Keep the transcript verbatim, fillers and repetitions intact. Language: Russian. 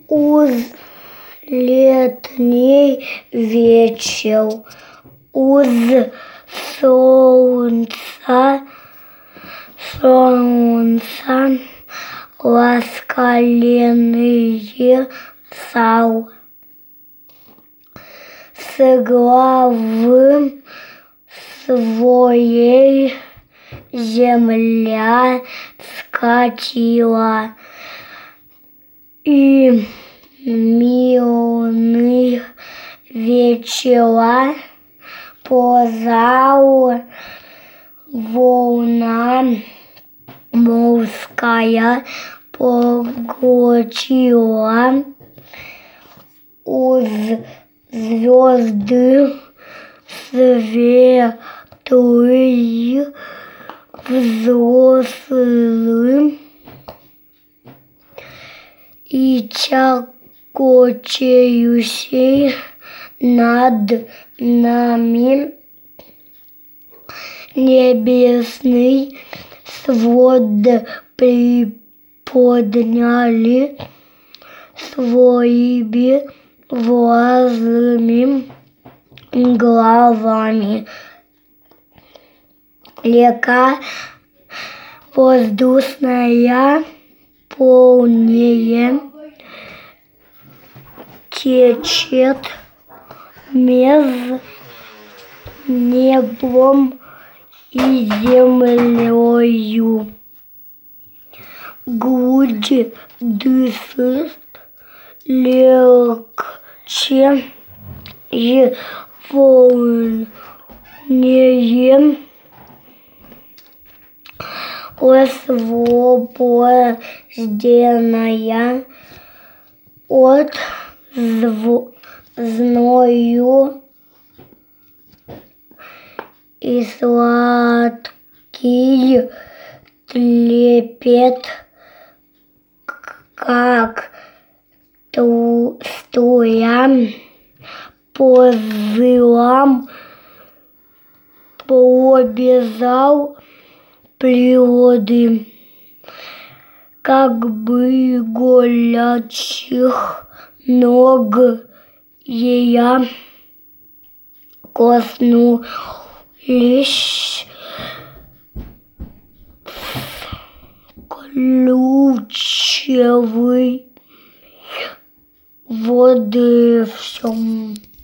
Уз летний вечер, уз солнца, солнца ласкаленный сал. С главы своей земля скатила, и мирный вечера по залу волна морская поглотила. Уз звезды светлые, взрослые, и тяготеющий над нами небесный свод приподняли своими влажными головами. Река воздушная полнее течет меж небом и землею. Грудь дышит легче и волнее, освобожденная от зною, и сладкий трепет, как струя по жилам пробежал природы, как бы горячих ног ея коснулись ключевой воды в всем.